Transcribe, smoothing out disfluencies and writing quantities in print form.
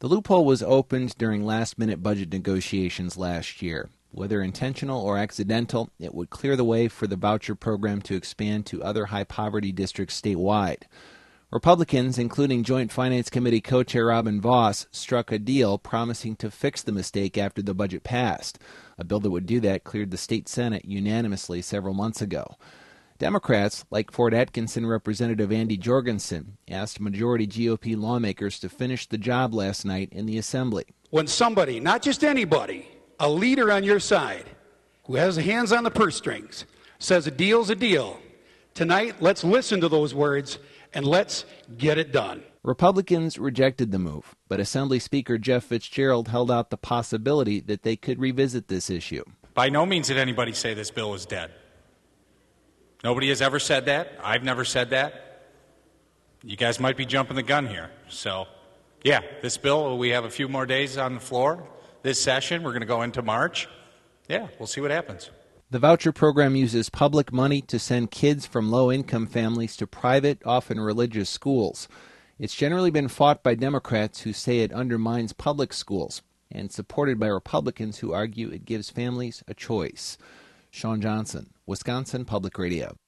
The loophole was opened during last-minute budget negotiations last year. Whether intentional or accidental, it would clear the way for the voucher program to expand to other high-poverty districts statewide. Republicans, including Joint Finance Committee co-chair Robin Vos, struck a deal promising to fix the mistake after the budget passed. A bill that would do that cleared the state Senate unanimously several months ago. Democrats, like Fort Atkinson Representative Andy Jorgensen, asked majority GOP lawmakers to finish the job last night in the Assembly. When somebody, not just anybody, a leader on your side, who has hands on the purse strings, says a deal's a deal, tonight let's listen to those words and let's get it done. Republicans rejected the move, but Assembly Speaker Jeff Fitzgerald held out the possibility that they could revisit this issue. By no means did anybody say this bill is dead. Nobody has ever said that. I've never said that. You guys might be jumping the gun here. So, yeah, this bill, we have a few more days on the floor this session. We're going to go into March. Yeah, we'll see what happens. The voucher program uses public money to send kids from low-income families to private, often religious schools. It's generally been fought by Democrats who say it undermines public schools, and supported by Republicans who argue it gives families a choice. Sean Johnson, Wisconsin Public Radio.